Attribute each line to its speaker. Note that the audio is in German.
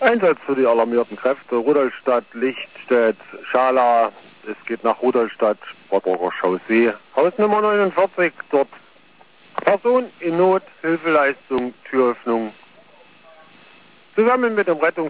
Speaker 1: Einsatz für die alarmierten Kräfte. Rudolstadt, Lichtstedt, Schala. Es geht nach Rudolstadt, Rotterdammer Chaussee. Hausnummer 49, dort Person in Not, Hilfeleistung, Türöffnung. Zusammen mit dem